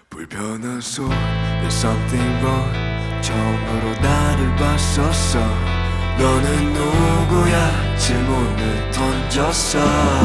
불편한 속 There's something wrong. 처음으로 나를 봤었어. 너는 누구야? 질문을 던졌어.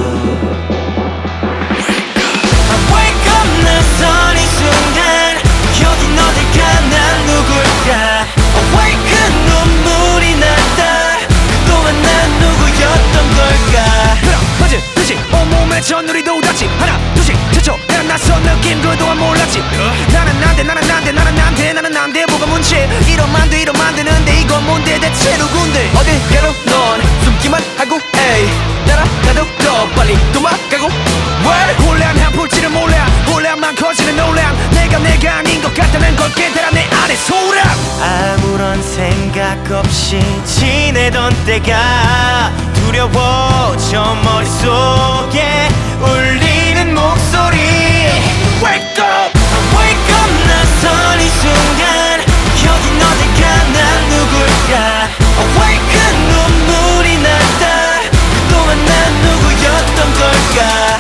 Wake up 낯선 이 순간 여긴 어딜까 난 누굴까 Awaken 눈물이 났다 그동안 난 누구였던 걸까 맞듯이 온몸에 전율이 돋았지. 하나 둘씩 최초 난 낯선 느낌 그동안 몰랐지. 나는 난데 나는 난데 나는 난데 나는 난데 뭐가 문제. 이러면 안 되는데 이건 뭔데 대체 누군데. 어딜 가로 넌 숨기만 하고 에이 따라가도 더 빨리 도망가고 왜 혼란한 풀지를 몰라. 혼란만 커지는 논란. 내가 아닌 것 같다는 걸 깨달아 내 안에 소란. 아무런 생각 없이 지내던 때가 두려워져 머릿속에 울리는 목소리 Wake up! Wake up 낯선 이 순간 여긴 어딜까 난 누굴까 Awaken 눈물이 났다 그동안 난 누구였던 걸까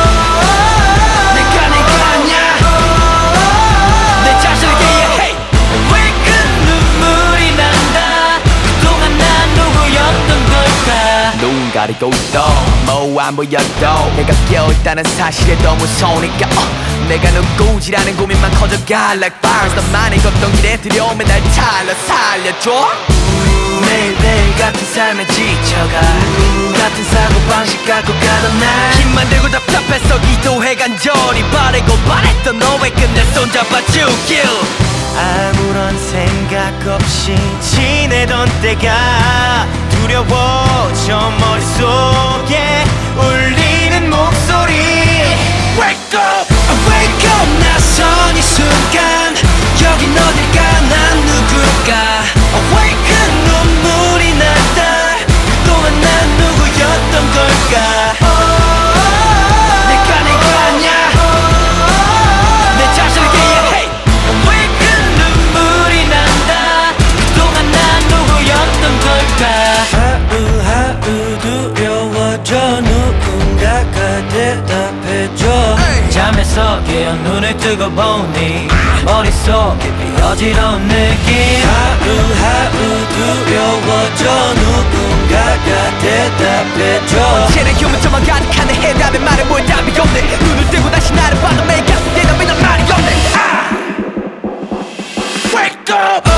내가 아냐 내 자신에게 hey! Awaken 눈물이 난다 그동안 난 누구였던 걸까 누군가를 또 뭐안 보여도 내가 깨어있다는 사실에 더 무서우니까 내가 누구지라는 고민만 커져가 like fires. 너만이 걷던 길에 들여오면 날 살려줘. 매일매일 같은 삶에 지쳐가 같은 사고방식 갖고 가던 날 힘만 들고 답답해서 기도해 간절히 바랬던 너의 끝내 손잡아주길. 아무런 생각 없이 지내던 때가 두려워져 머릿속에 울리는 목소리 Wake up! Wake up! 낯선 이 순간 여긴 어딜까 난 누굴까 Awaken 눈물이 났다 그동안 난 누구였던 걸까 내가 아냐 내 자신에게 hey! Awaken 눈물이 난다 그동안 난 누구였던 걸까 하루 두려워져 누군가가 대답해줘 잠에서 깨어 눈을 뜨고 보니 머릿속에 어지러운 느낌 하루 두려워져 누군가가 대답해줘 언제나 휴문점만 가득한 내 해답에 말해 뭐에 답이 없네. 눈을 뜨고 다시 나를 봐도 매일 가슴 대답에 난 말이 없네. Wake up!